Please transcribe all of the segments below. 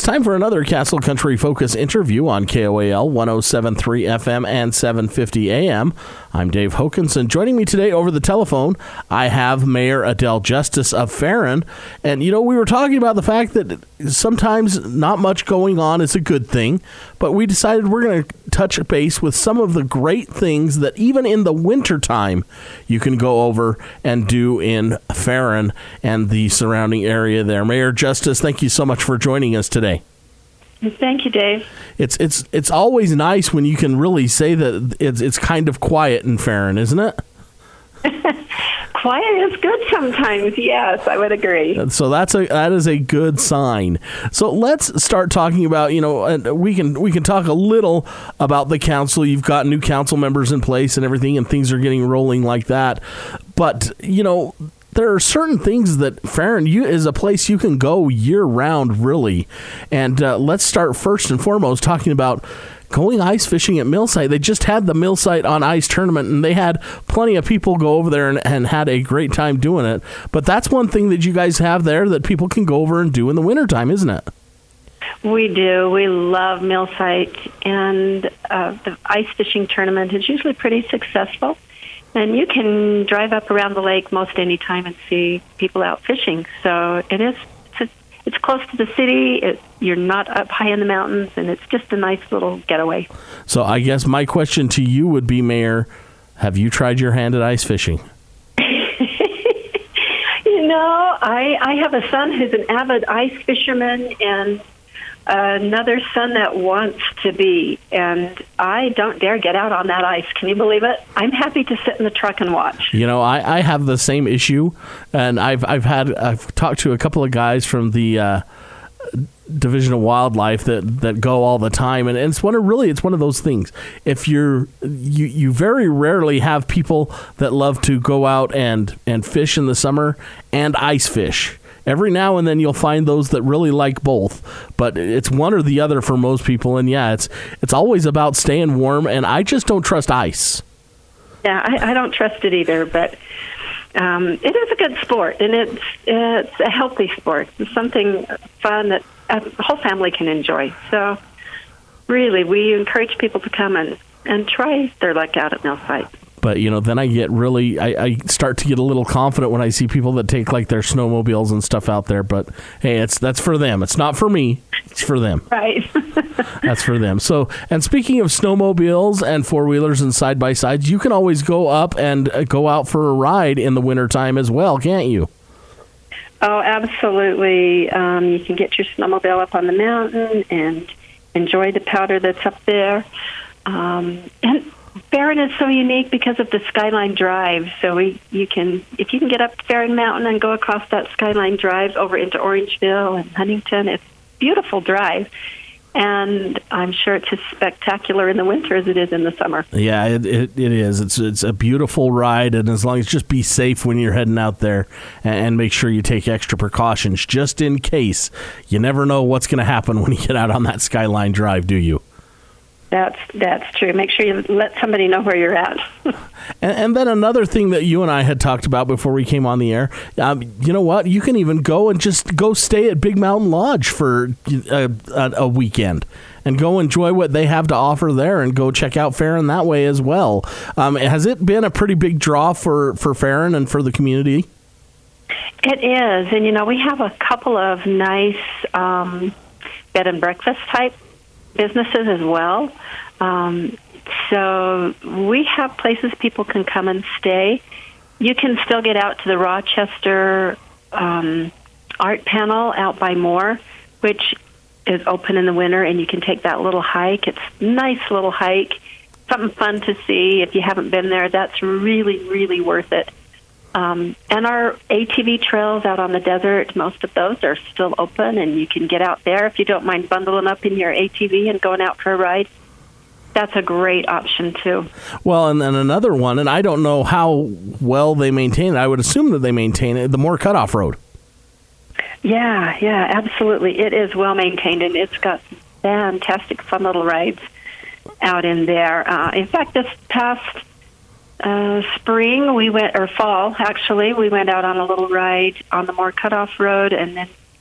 time for another Castle Country Focus interview on KOAL 107.3 FM and 750 AM. I'm Dave Hokanson. Joining me today over the telephone, I have Mayor Adele Justice of Farron. And, we were talking about the fact that sometimes not much going on is a good thing, but we decided we're going to touch base with some of the great things that even in the wintertime you can go over and do in Farron and the surrounding area there. Mayor Justice, thank you so much for joining us today. Thank you, Dave. It's always nice when you can really say that it's kind of quiet in Farron, isn't it? Quiet is good sometimes. Yes, I would agree. So that is a good sign. So let's start talking about, and we can talk a little about the council. You've got new council members in place and everything, and things are getting rolling like that. But there are certain things that Farron is a place you can go year-round, really. And let's start first and foremost talking about going ice fishing at Millsite. They just had the Millsite on Ice tournament, and they had plenty of people go over there and had a great time doing it. But that's one thing that you guys have there that people can go over and do in the wintertime, isn't it? We do. We love Millsite, and the ice fishing tournament is usually pretty successful. And you can drive up around the lake most any time and see people out fishing. So it's close to the city. You're not up high in the mountains, and it's just a nice little getaway. So I guess my question to you would be, Mayor, have you tried your hand at ice fishing? I have a son who's an avid ice fisherman, and another son that wants to be, and I don't dare get out on that ice. Can you believe it? I'm happy to sit in the truck and watch. I have the same issue, and I've talked to a couple of guys from the Division of Wildlife that go all the time, and it's one of those things. If you very rarely have people that love to go out and fish in the summer and ice fish. Every now and then you'll find those that really like both, but it's one or the other for most people. And it's always about staying warm, and I just don't trust ice. Yeah, I don't trust it either, but it is a good sport, and it's a healthy sport. It's something fun that the whole family can enjoy. So really, we encourage people to come and try their luck out at Millsite. But, then I get I start to get a little confident when I see people that take like their snowmobiles and stuff out there. But hey, that's for them. It's not for me. It's for them. Right. That's for them. So, and speaking of snowmobiles and four-wheelers and side-by-sides, you can always go up and go out for a ride in the wintertime as well, can't you? Oh, absolutely. You can get your snowmobile up on the mountain and enjoy the powder that's up there. And Farron is so unique because of the Skyline Drive. So if you can get up Farron Mountain and go across that Skyline Drive over into Orangeville and Huntington, it's a beautiful drive. And I'm sure it's as spectacular in the winter as it is in the summer. Yeah, it is. It's a beautiful ride, and as long as just be safe when you're heading out there, and make sure you take extra precautions just in case. You never know what's going to happen when you get out on that Skyline Drive, do you? That's true. Make sure you let somebody know where you're at. and then another thing that you and I had talked about before we came on the air, you know what? You can even go and just go stay at Big Mountain Lodge for a weekend and go enjoy what they have to offer there and go check out Farron that way as well. Has it been a pretty big draw for Farron and for the community? It is. And, we have a couple of nice bed and breakfast type businesses as well. So we have places people can come and stay. You can still get out to the Rochester art panel out by Moore, which is open in the winter, and you can take that little hike. It's a nice little hike, something fun to see. If you haven't been there, that's really, really worth it. And our ATV trails out on the desert, most of those are still open, and you can get out there if you don't mind bundling up in your ATV and going out for a ride. That's a great option, too. Well, and then another one, and I don't know how well they maintain it. I would assume that they maintain it, the Moore Cutoff Road. Yeah, absolutely. It is well maintained, and it's got fantastic, fun little rides out in there. In fact, this past spring, fall, actually, we went out on a little ride on the Moore Cutoff Road and then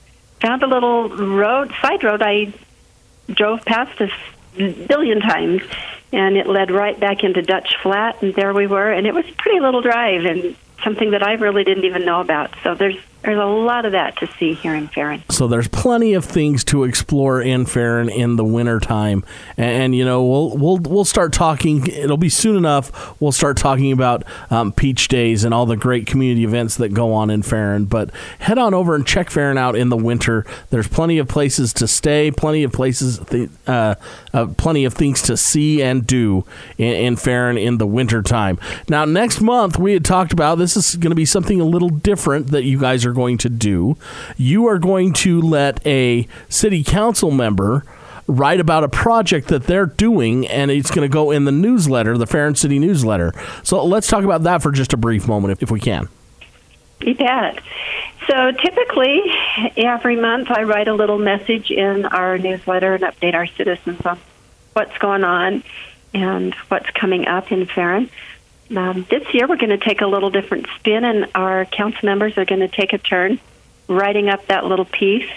found a little side road I drove past a billion times, and it led right back into Dutch Flat, and there we were, and it was a pretty little drive and something that I really didn't even know about. So there's a lot of that to see here in Farron. So there's plenty of things to explore in Farron in the wintertime. And you know, we'll start talking. It'll be soon enough. We'll start talking about Peach Days and all the great community events that go on in Farron. But head on over and check Farron out in the winter. There's plenty of places to stay, plenty of places, plenty of things to see and do in Farron in the wintertime. Now, next month, we had talked about, this is going to be something a little different that you guys are going to do. You are going to let a city council member write about a project that they're doing, and it's going to go in the newsletter, the Farron City newsletter. So let's talk about that for just a brief moment, if we can. You bet. So typically, every month I write a little message in our newsletter and update our citizens on what's going on and what's coming up in Farron. This year we're going to take a little different spin, and our council members are going to take a turn writing up that little piece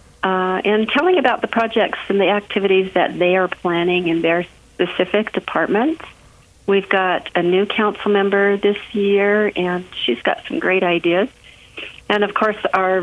and telling about the projects and the activities that they are planning in their specific departments. We've got a new council member this year, and she's got some great ideas. And, of course, our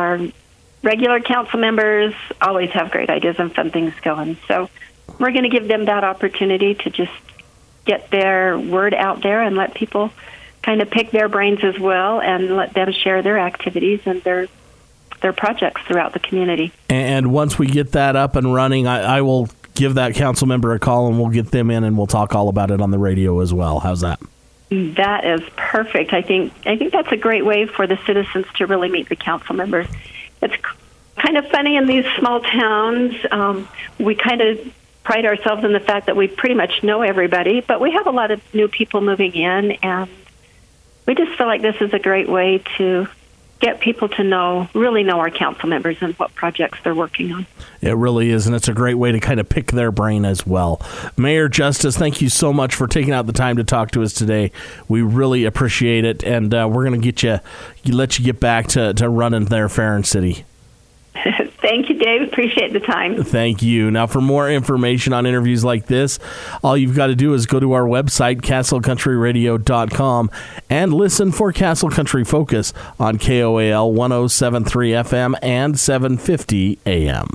regular council members always have great ideas and fun things going. So we're going to give them that opportunity to just get their word out there and let people kind of pick their brains as well and let them share their activities and their projects throughout the community. And once we get that up and running, I will give that council member a call, and we'll get them in, and we'll talk all about it on the radio as well. How's that? That is perfect. I think that's a great way for the citizens to really meet the council members. It's kind of funny in these small towns. We kind of pride ourselves in the fact that we pretty much know everybody, but we have a lot of new people moving in, and we just feel like this is a great way to get people to really know our council members and what projects they're working on. It really is, and it's a great way to kind of pick their brain as well. Mayor Justice, thank you so much for taking out the time to talk to us today. We really appreciate it, and we're going to let you get back to running there, Farron City. Thank you, Dave. Appreciate the time. Thank you. Now, for more information on interviews like this, all you've got to do is go to our website, castlecountryradio.com, and listen for Castle Country Focus on KOAL 107.3 FM and 750 AM.